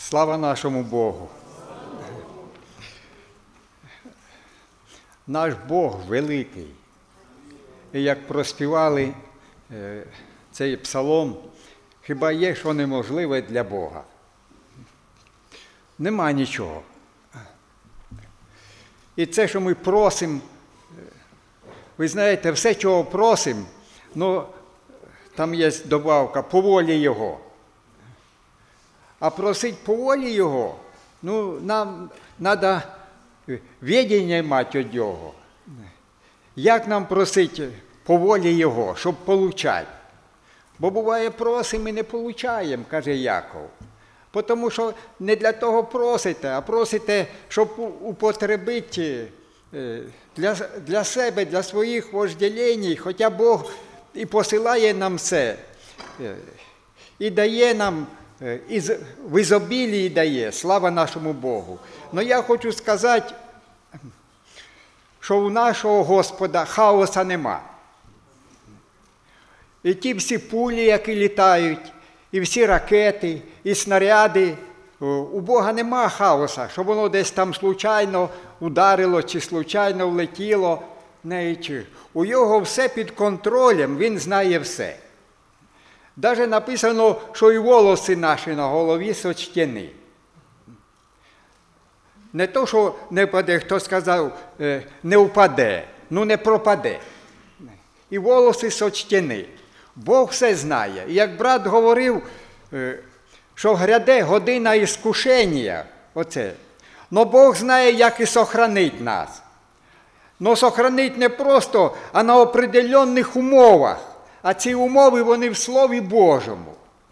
Слава нашому Богу! Наш Бог великий. І як проспівали цей псалом, хіба є що неможливе для Бога? Нема нічого. І це, що ми просимо, ви знаєте, все, чого просимо, там є добавка по волі Його. А просить по волі Його, нам треба відання мати від Його. Як нам просити по волі Його, щоб получати? Бо буває, просимо і не получаємо, каже Яков. Тому що не для того просите, а просите, щоб употребити для себе, для своїх вожделень, хоча Бог і посилає нам все, і дає нам, і в ізобілії дає, слава нашому Богу. Но я хочу сказати, що у нашого Господа хаоса нема. І ті всі пулі, які літають, і всі ракети, і снаряди, у Бога нема хаоса, щоб воно десь там случайно ударило чи случайно влетіло. У Його все під контролем, Він знає все. Навіть написано, що і волоси наші на голові сочтені. Не то, що не впаде, хто сказав, не впаде, не пропаде. І волоси сочтені. Бог все знає. І як брат говорив, що гряде година іскушення, но Бог знає, як і сохранить нас. Но сохранить не просто, а на определенних умовах. А ці умови, вони в Слові Божому.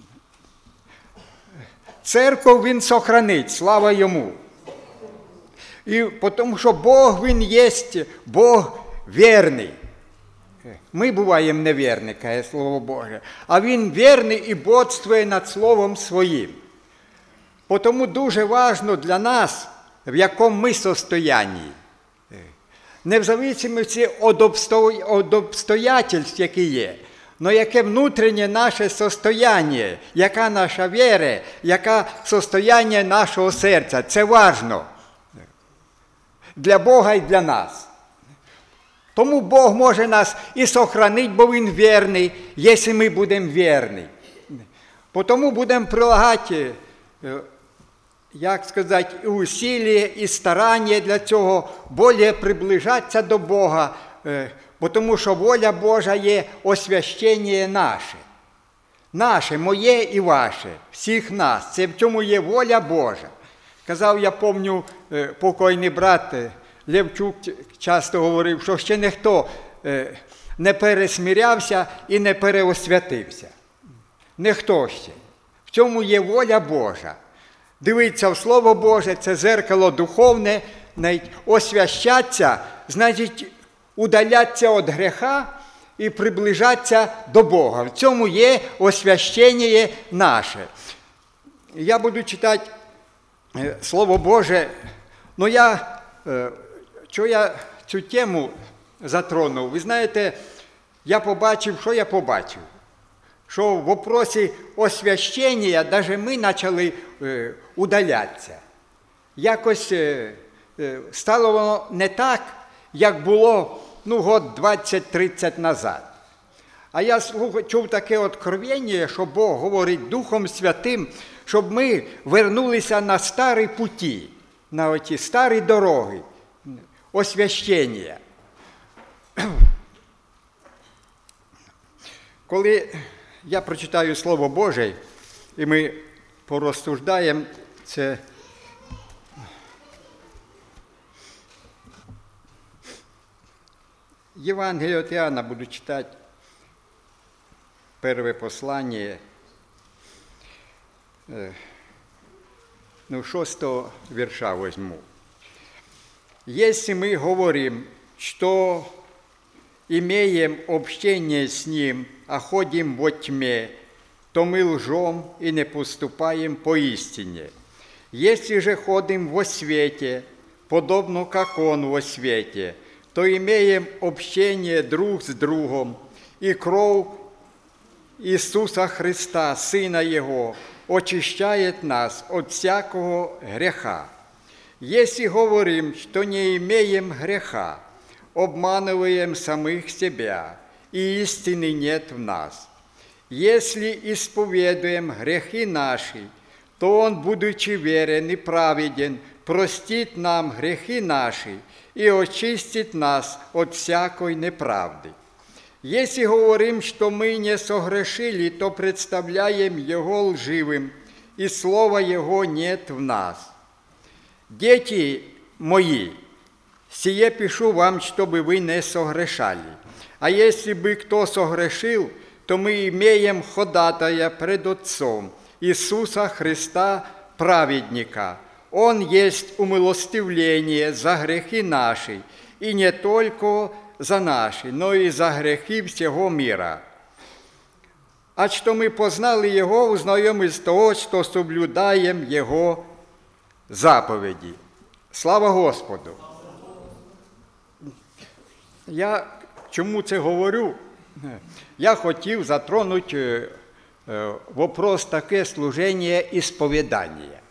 Церкву Він сохранить, слава Йому. І тому що Бог, Він є Бог вірний. Ми буваємо невірні, каже Слово Боже, а Він вірний і бодствує над Словом Своїм. Тому дуже важливо для нас, в якому ми состоянні. Не в зависимості від обстоятельств, які є, але яке внутрішнє наше состояння, яка наша віра, яке состояння нашого серця. Це важливо для Бога і для нас. Тому Бог може нас і сохранити, бо Він вірний, якщо ми будемо вірні. Тому будемо прилагати, і усилля, і старання для цього, більше приближатися до Бога, тому що воля Божа є освящення наше. Наше, моє і ваше, всіх нас. Це в цьому є воля Божа. Казав, я пам'ятаю, покойний брат Левчук часто говорив, що ще ніхто не пересмірявся і не переосвятився. Ніхто ще. В цьому є воля Божа. Дивитися в Слово Боже, це зеркало духовне, освящатися, значить, удалятися від гріха і приближатися до Бога. В цьому є освящення наше. Я буду читати Слово Боже, що я цю тему затронув? Ви знаєте, я побачив, що в вопросі освящення навіть ми почали удалятися. Якось стало воно не так, як було год 20-30 назад. А я чув таке откровення, що Бог говорить Духом Святим, щоб ми вернулися на старі путі, на оті старі дороги, освящення. Коли я прочитаю Слово Боже, і ми порозсуждаємо, це Євангеліє від Іоанна буду читати, перше послання, 6 вірша возьму. «Если мы говорим, что имеем общение с Ним, а ходим во тьме, то мы лжем и не поступаем по истине. Если же ходим во свете, подобно как Он во свете, то имеем общение друг с другом, и кровь Иисуса Христа, Сына Его, очищает нас от всякого греха. Если говорим, что не имеем греха, обманываем самих себя, и истины нет в нас. Если исповедуем грехи наши, то Он, будучи верен и праведен, простит нам грехи наши и очистит нас от всякой неправды. Если говорим, что мы не согрешили, то представляем Его лживым, и слова Его нет в нас. Дети мои, сие пишу вам, чтобы вы не согрешали. А если бы кто согрешил, то мы имеем ходатая пред Отцом, Иисуса Христа, праведника. Он есть умилостивление за грехи наши, и не только за наши, но и за грехи всего мира. А что мы познали Его, узнаем из того, что соблюдаем Его заповеди. Слава Господу! Я чому це говорю? Я хотів затронути вопрос таке служення ісповідання,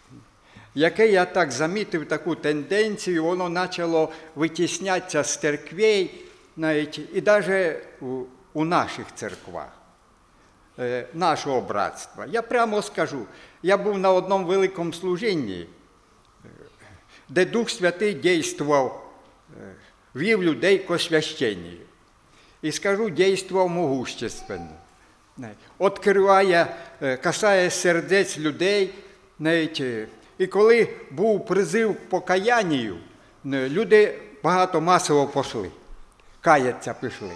яке я так замітив, таку тенденцію, воно почало витіснятися з церквей, навіть, і навіть у наших церквах, нашого братства. Я прямо скажу, я був на одному великому служінні, де Дух Святий дійствував, вів людей к освященню. І скажу, дійствував могущественно. Откриває, касає сердець людей. І коли був призив к покаянню, люди багато масово пішли, каяться пішли.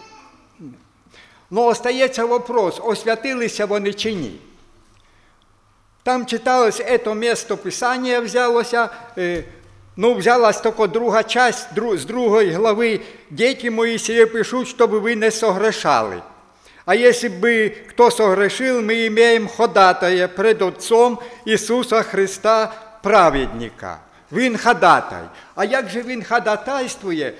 Ну, остається вопрос, освятилися вони чи ні. Там читалось, це місто Писання взялося, взялась тільки друга часть, з другої глави. «Дети мої, сие пишу, щоб ви не согрешали. А если бы кто согрешил, мы имеем ходатая пред Отцом Ісуса Христа, праведника». Він ходатай. А як же він ходатайствує?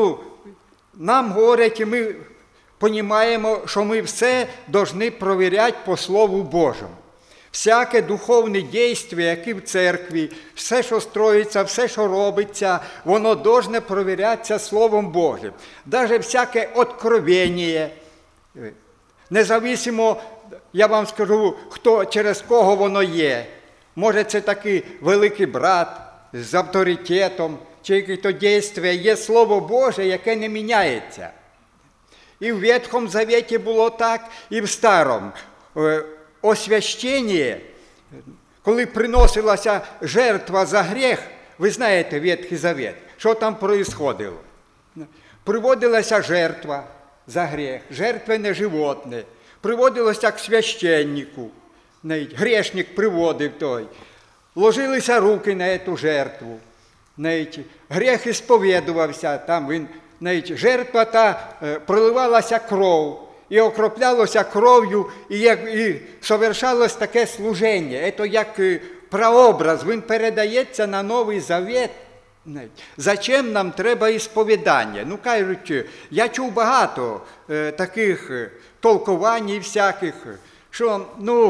Нам говорять, і ми розуміємо, що ми все повинні перевіряти по Слову Божому. Всяке духовне дійство, яке в церкві, все, що строїться, все, що робиться, воно повинно перевірятися Словом Божим. Навіть всяке откровення, независимо, я вам скажу, через кого воно є. Може, це такий великий брат з авторитетом, чи якесь дійство, є Слово Боже, яке не міняється. І в Ветхому Завіті було так, і в Старому. Освящення, коли приносилася жертва за гріх, ви знаєте Ветхий Завет, що там происходило? Приводилася жертва за гріх, жертвене животне, приводилося к священнику, грешник приводив той, ложилися руки на цю жертву, гріх ісповідувався, там жертва та проливалася кров, і окроплялося кров'ю, і совершалось таке служення. Це як прообраз, він передається на Новий Завет. Зачем нам треба ісповідання? Кажуть, я чув багато таких толкувань всяких, що,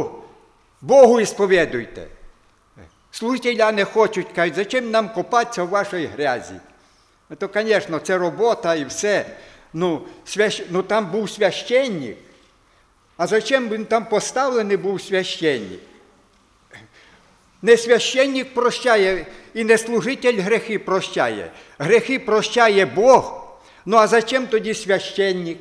Богу ісповідуйте. Служителя не хочуть, кажуть, зачем нам копатися в вашій грязі? То, звісно, це робота і все. Там був священник. А зачем він там поставлений був священник? Не священник прощає, і не служитель грехи прощає. Грехи прощає Бог. А зачем тоді священник?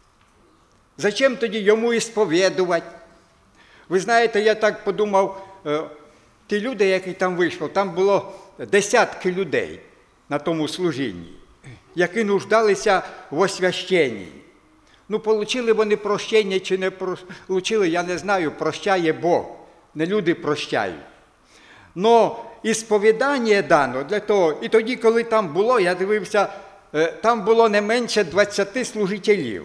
Зачем тоді йому ісповідувати? Ви знаєте, я так подумав, ті люди, які там вийшли, там було десятки людей на тому служінні, які нуждалися в освященні. Получили вони прощення чи не получили, я не знаю, прощає Бог, не люди прощають. Но ісповідання дано для того, і тоді, коли там було, я дивився, там було не менше 20 служителів.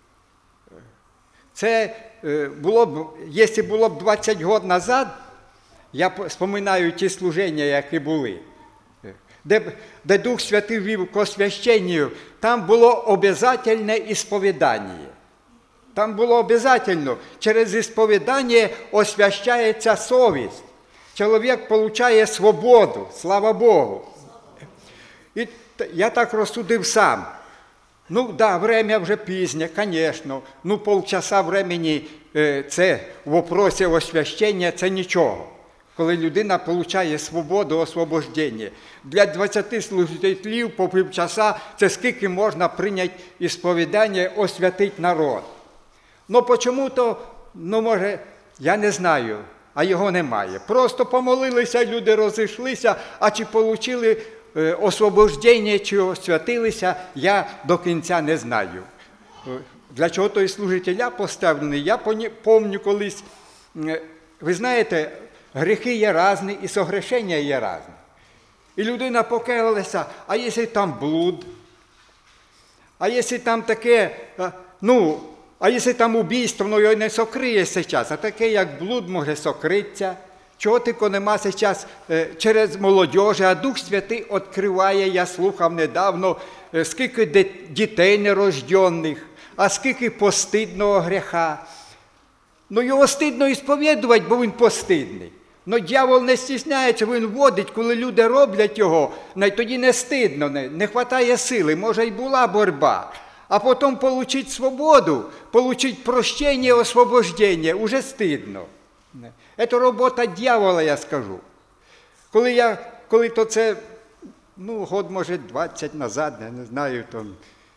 Це було б, якщо було б 20 років назад, я споминаю ті служення, які були, де Дух Святий вів к освященню, там було обов'язательне ісповідання. Там було обов'язково, через ісповідання освящається совість. Чоловік отримує свободу, слава Богу. І я так розсудив сам. Ну, да, время вже пізнє, звісно. Ну, полчаса времени це в вопросі освящення, це нічого. Коли людина отримує свободу, освобождення. Для 20 служителів по півчаса це скільки можна прийняти ісповідання, освятити народ. Ну, почому-то, ну, може, я не знаю, а його немає. Просто помолилися, люди розійшлися, а чи отримали освобождення, чи освятилися, я до кінця не знаю. Для чого той служителя поставлений? Я пам'ятаю колись, ви знаєте, гріхи є різні, і согрешення є різні. І людина покаялася, а якщо там блуд, а якщо там таке, ну, а якщо там убійство, воно його не сокриє зараз, а таке, як блуд, може сокритися. Чого тільки нема зараз через молодіжі, а Дух Святий відкриває, я слухав недавно, скільки дітей нерожденних, а скільки постидного гріха. Ну, його стидно ісповідувати, бо він постидний. Но дьявол не стісняється, він вводить, коли люди роблять його, тоді не стидно, не вистачає сили, може й була боротьба. А потім отримати свободу, отримати прощення, освобождення, уже стидно. Це робота дьявола, я скажу. Коли то це, ну, год, може, 20 назад, я не знаю, то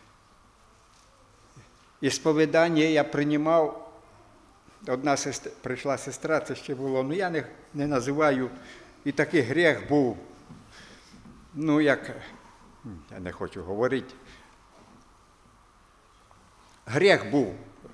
ісповідання я приймав. Одна сестра, прийшла сестра, це ще було, ну я не називаю, і такий гріх був, ну як, я не хочу говорити, гріх був.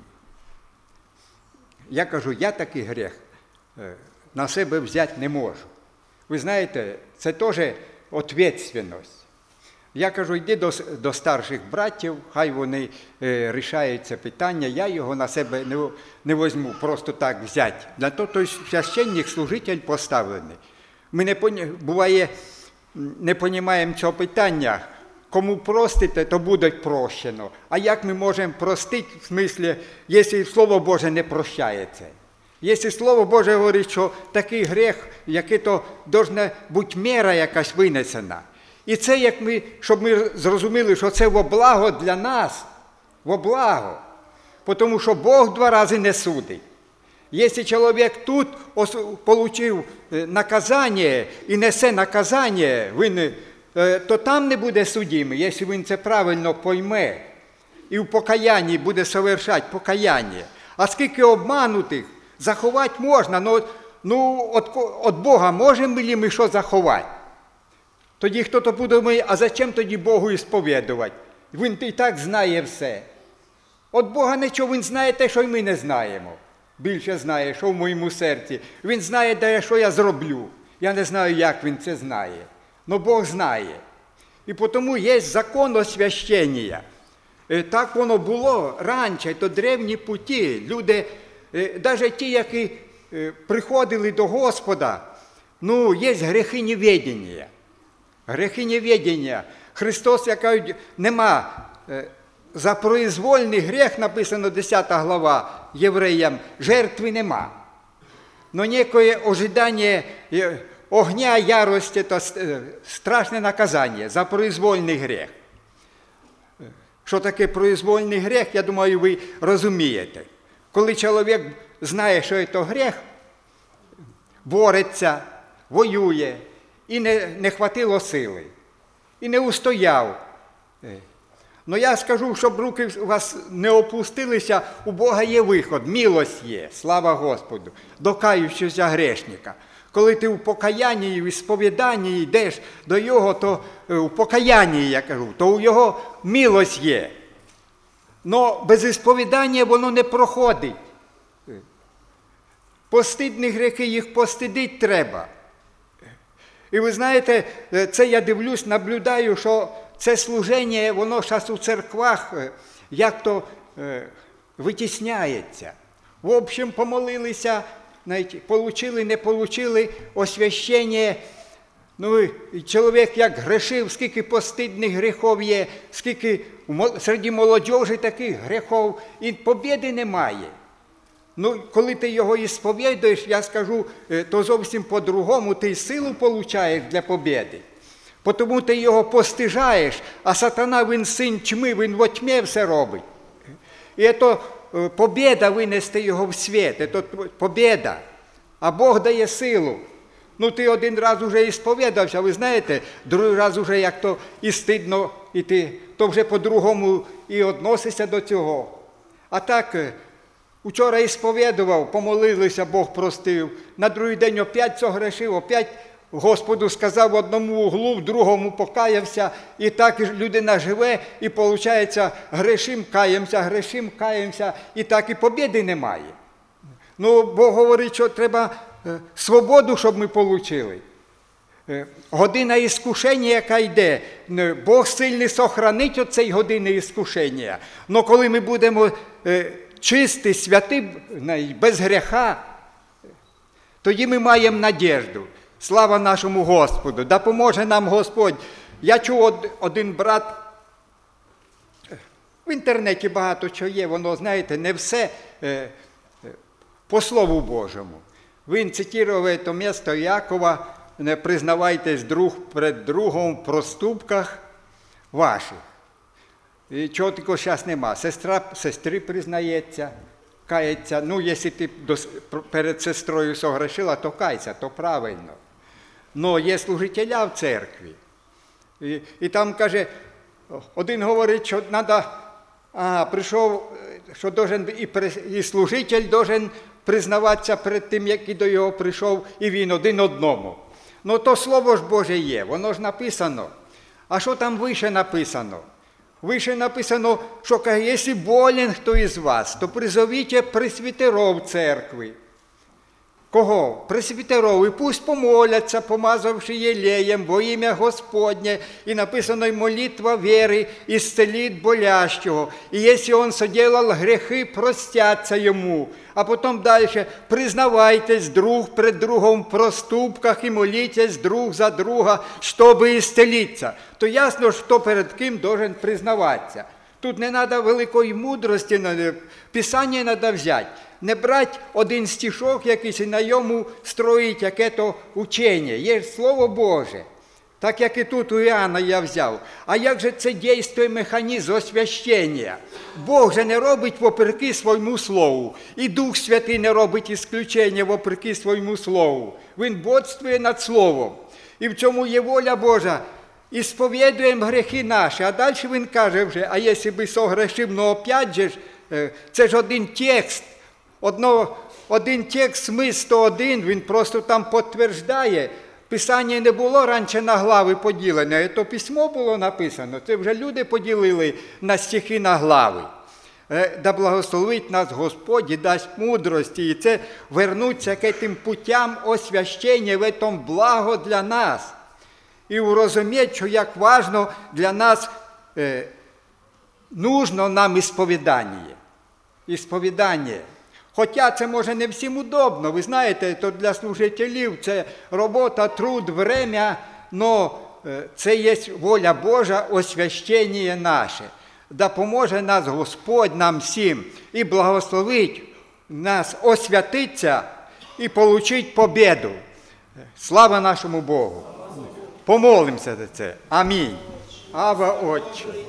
Я кажу, я такий гріх на себе взяти не можу. Ви знаєте, це теж відповідальність. Я кажу, йди до старших братів, хай вони рішають це питання, я його на себе не візьму, просто так взяти. Для того той священник, служитель поставлений. Ми буває, не розуміємо цього питання. Кому простите, то буде прощено. А як ми можемо простити, в смислі, якщо Слово Боже не прощає це? Якщо Слово Боже говорить, що такий гріх, який то повинна бути міра якась винесена. І це, щоб ми зрозуміли, що це во благо для нас, во благо. Тому що Бог 2 рази не судить. Якщо чоловік тут отримав наказання і несе наказання, то там не буде судимий, якщо він це правильно пойме. І в покаянні буде совершати покаяння. А скільки обманутих заховати можна, ну від Бога можемо ли ми що заховати? Тоді хто-то подумає, а зачем тоді Богу ісповідувати? Він і так знає все. От Бога нічого, Він знає те, що й ми не знаємо. Більше знає, що в моєму серці. Він знає, де що я зроблю. Я не знаю, як Він це знає. Но Бог знає. І тому є закон освящення. Так воно було раніше, то древні путі. Люди, навіть ті, які приходили до Господа, ну, є гріхи неведення. Гріхи неведення. Христос, як кажуть, нема. За произвольний гріх, написано 10 глава євреям, жертви нема. Но некое ожидання огня, ярості, то страшне наказання за произвольний гріх. Що таке произвольний гріх, я думаю, ви розумієте. Коли чоловік знає, що це гріх, бореться, воює, і не хватило сили, і не устояв. Но я скажу, щоб руки у вас не опустилися, у Бога є виход, милость є, слава Господу, до каючогося грішника. Коли ти у покаянні і в сповіданні йдеш до Його, то у покаянні, я кажу, то у Його милость є. Но без сповідання воно не проходить. Постидні гріхи, їх постидити треба. І ви знаєте, це я дивлюсь, наблюдаю, що це служення, воно зараз у церквах як-то витісняється. В общем, помолилися, получили, не получили освящення, Ну, і чоловік як грішив, скільки постидних гріхів є, скільки серед молодіжі таких гріхів, і побєди немає. Ну, коли ти його і сповідуєш, я скажу, то зовсім по-другому ти силу получаєш для побєди. Тому ти його постижаєш, а сатана, він син тьми, він во тьмі все робить. І це побєда винести його в світ, це побєда. А Бог дає силу. Ну, ти один раз уже і сповідався, ви знаєте, другий раз уже як то і стидно, і ти то вже по-другому і відносишся до цього. А так, учора і сповідував, помолилися, Бог простив, на другий день опять согрешив, опять Господу сказав в одному углу, в другому покаявся, і так людина живе, і виходить, грішим, каємося, і так і побєди немає. Ну, Бог говорить, що треба свободу, щоб ми отримали. Година іскушення, яка йде, Бог сильний сохранить оцей години іскушення. Но коли ми будемо чисті, святі, без гріха, тоді ми маємо надіжду. Слава нашому Господу, допоможе нам Господь. Я чув, один брат, в інтернеті багато чого є, воно, знаєте, не все по Слову Божому. Він цитував це місто Якова, не признавайтесь друг перед другом в проступках ваших. І чого такого зараз нема. Сестра сестри признається, кається. Ну, якщо ти перед сестрою согрешила, то кайся, то правильно. Но є служителя в церкві. І там, каже, один говорить, що треба, прийшов, що должен, і служитель должен признаватися перед тим, як і до його прийшов, і він один одному. Ну, то Слово ж Боже є, воно ж написано. А що там вище написано? Вище написано, що, каже, якщо болен хто із вас, то призовіть пресвітеров церкви. Кого? Пресвітеров. І пусть помоляться, помазавши єлеєм во ім'я Господнє. І написано, і молитва віри ісцелить болящого. І якщо він соделал грехи, простяться йому. А потім далі, признавайтесь друг пред другом в проступках і молітесь друг за друга, щоб ісцелитися. То ясно, хто перед ким должен признаватися. Тут не треба великої мудрості, Писання треба взяти. Не брати один стишок якийсь і на йому строїть яке-то учення. Є ж Слово Боже. Так як і тут у Іоанна я взяв. А як же це дійствує механізм освящення? Бог же не робить вопреки своєму Слову. І Дух Святий не робить ісключення вопреки своєму Слову. Він бодствує над Словом. І в цьому є воля Божа. І сповідуємо гріхи наші. А далі він каже вже, а якщо би согрешив, ну опять же, це ж один текст. Один текст, смисл 101, він просто там підтверджує. Писання не було раніше на глави поділене, то письмо було написано. Це вже люди поділили на стихи на глави. Да благословить нас Господь і дасть мудрості. І це вернуться к тим путям освящення, в этом благо для нас. І урозуміти, що як важно для нас нужно нам ісповідання. Ісповідання. Хоча це може не всім удобно, ви знаєте, то для служителів це робота, труд, время, но це є воля Божа, освящення наше. Допоможе нас Господь нам всім і благословить нас освятитися і отримати победу. Слава нашому Богу! Помолимося за це. Амінь. Ава Отче.